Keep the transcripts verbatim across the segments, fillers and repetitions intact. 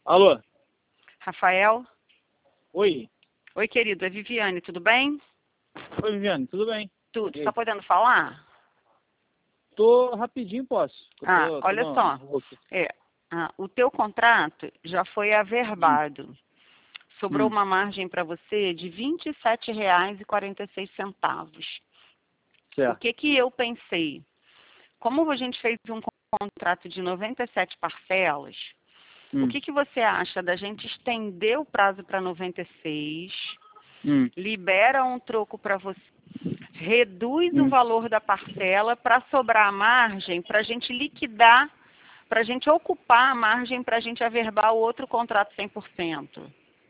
Alô? Rafael? Oi. Oi, querido. É Viviane, tudo bem? Oi, Viviane, tudo bem? Tudo. E Está aí? podendo falar? Tô rapidinho, posso? Eu Ah, tô, tô olha na na só. rua aqui. É, ah, o teu contrato já foi Hum, averbado. Sobrou hum, uma margem para você de vinte e sete reais e quarenta e seis centavos. O certo. que que eu pensei? Como a gente fez um contrato de noventa e sete parcelas, o Hum, que que você acha da gente estender o prazo para noventa e seis, hum, libera um troco para você, reduz o hum. valor da parcela para sobrar a margem, para a gente liquidar, para a gente ocupar a margem, para a gente averbar o outro contrato cem por cento.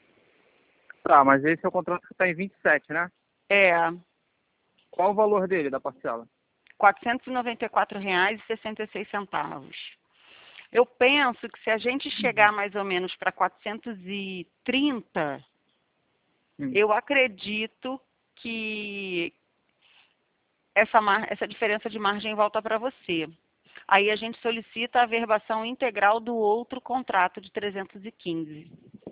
Tá, mas esse é o contrato que tá em vinte e sete, né? É, Qual o valor dele, da parcela? quatrocentos e noventa e quatro reais e sessenta e seis centavos. Eu penso que se a gente chegar mais ou menos para quatrocentos e trinta, Hum, eu acredito que essa, mar- essa diferença de margem volta para você. Aí a gente solicita a averbação integral do outro contrato de trezentos e quinze.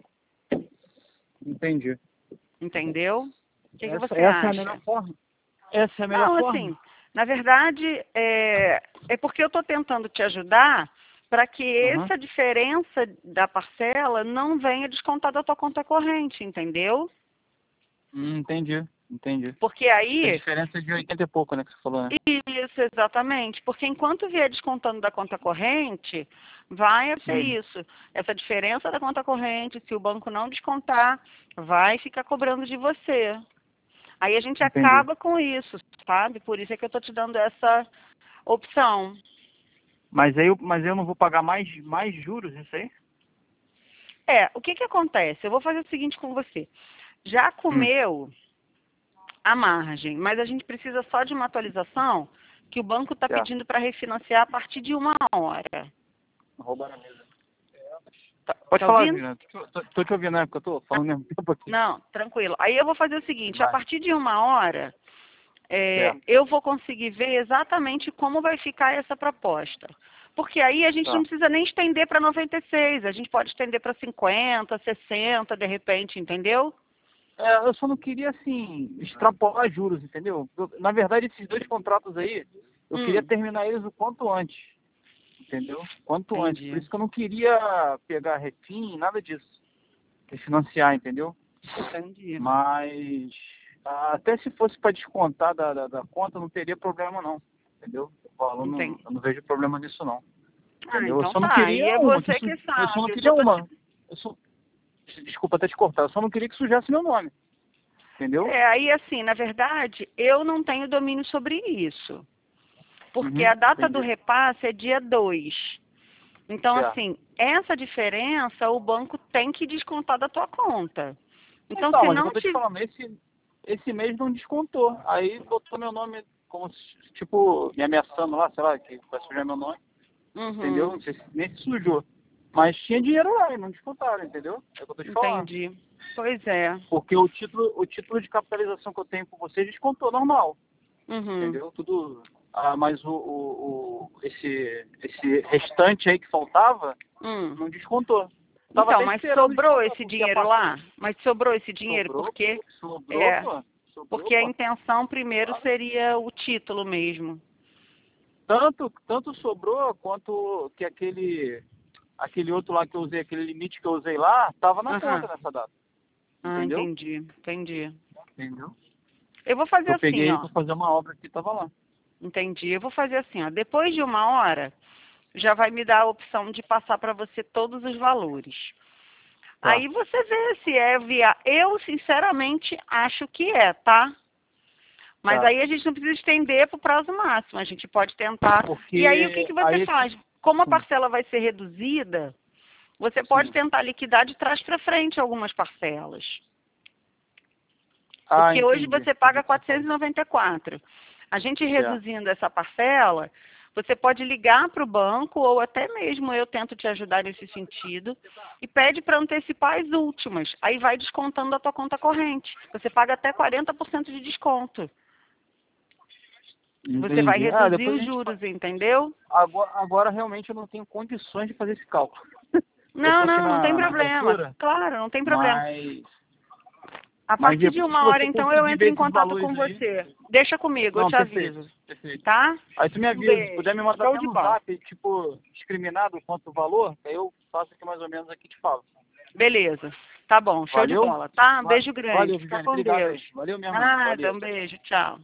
entendi. Entendeu? O que, que Essa, você essa é a melhor acha? forma? Essa é a melhor Não, forma? assim, na verdade, é, é porque eu estou tentando te ajudar para que Aham. essa diferença da parcela não venha descontar da tua conta corrente, entendeu? Hum, entendi, entendi. Porque Que a aí, diferença é de oitenta e pouco, né, que você falou, né? isso, exatamente, porque enquanto vier descontando da conta corrente, vai ser Hum, isso. Essa diferença da conta corrente, se o banco não descontar, vai ficar cobrando de você. Aí a gente entendi. acaba com isso, sabe? Por isso é que eu estou te dando essa opção. Mas aí, eu- mas eu não vou pagar mais, mais juros, isso aí? É, o que que acontece? Eu vou fazer o seguinte com você. Já Hum, comeu a margem, mas a gente precisa só de uma atualização que o banco está certo. pedindo para refinanciar a partir de uma hora. Roubaram a mesa. Tá, Pode tá falar, ouvindo? Juliana. Tô, tô, tô te ouvindo, né? Porque eu tô falando ao mesmo tempo aqui. Não, tranquilo. Aí eu vou fazer o seguinte, a Vai. partir de uma hora, é, Certo. eu vou conseguir ver exatamente como vai ficar essa proposta. Porque aí a gente não Tá. precisa nem estender para noventa e seis, a gente pode estender para cinquenta, sessenta, de repente, entendeu? É, eu só não queria, assim, extrapolar juros, entendeu? Eu- na verdade, esses dois contratos aí, eu queria Hum, terminar eles o quanto antes, entendeu? Quanto antes. Por entendi. isso que eu não queria pegar refim, nada disso. Refinanciar, entendeu? Entendi. Mas, ah, até se fosse para descontar da, da, da conta, não teria problema, não. Entendeu? O valor, não, Entendi. eu não vejo problema nisso, não. Ah, Entendeu? Eu então só não tá. E queria é uma, que você su... que eu só não sabe. Eu queria só tô te... uma. Eu só... Desculpa até te cortar, eu só não queria que sujasse meu nome. Entendeu? É, aí assim, na verdade, eu não tenho domínio sobre isso. Porque Uhum, a data do entendi. repasse é dia dois. Então, Certo. assim, essa diferença o banco tem que descontar da tua conta. Então, Então, se mas é o que não eu tô te te... falando, esse, esse mês não descontou. Aí botou meu nome como se, tipo, me ameaçando lá, sei lá, que vai sujar meu nome. Entendeu? Uhum, Não sei se nem se sujou. Mas tinha dinheiro lá e não descontaram, entendeu? É o que eu tô te falando. entendi. Pois é. Porque o título, o título de capitalização que eu tenho com vocês descontou normal. Uhum. Entendeu? Tudo. Ah, mas o, o, o- esse, esse restante aí que faltava Hum. não descontou. Tava Então, até mas esperando sobrou descontar, esse porque a dinheiro partir. lá? Mas sobrou esse dinheiro Sobrou, porque... sobrou, É, pô. Sobrou, porque a pô. intenção primeiro Claro. seria o título mesmo. Tanto, tanto sobrou quanto que aquele, aquele outro lá que eu usei, aquele limite que eu usei lá, tava na conta Aham. nessa data. Ah, Entendeu? entendi, entendi. Entendeu? Eu vou fazer Eu assim, peguei ó. para fazer uma obra que tava lá. Entendi. Eu vou fazer assim, ó. Depois de uma hora, já vai me dar a opção de passar para você todos os valores. Tá. Aí você vê se é via. Eu, sinceramente, acho que é, tá? Mas Tá. aí a gente não precisa estender para o prazo máximo. A gente pode tentar. E aí o que, Porque que você aí esse. faz? Como a Sim, parcela vai ser reduzida, você pode sim. tentar liquidar de trás para frente algumas parcelas. Ah, Porque hoje entendi. você Entendi paga o que você falou. quatrocentos e noventa e quatro. A gente Certo. reduzindo essa parcela, você pode ligar para o banco ou até mesmo eu tento te ajudar nesse sentido e pede para antecipar as últimas. Aí vai descontando a tua conta corrente. Você paga até quarenta por cento de desconto. Você vai Entendi. Ah, reduzir depois a os gente faz. juros, entendeu? Agora, agora realmente eu não tenho condições de fazer esse cálculo. Não, aqui não, na, não tem na problema. abertura, Claro, não tem problema. mas, A mas partir de se uma você hora, então, eu conseguir entro ver em esses contato valores com aí, você. Deixa comigo, eu não, te perfeito, aviso. perfeito. Tá? Aí tu me Um avisa, se beijo. puder me mandar Show até de no bola. zap, tipo, discriminado quanto o valor, aí eu faço aqui mais ou menos aqui e te falo. Beleza. Tá bom, show de Valeu? bola, tá? Um Va- beijo grande. Valeu, Fica Viviane, com obrigado aí. Deus. Valeu mesmo aí, Nada, valeu. um beijo, tchau.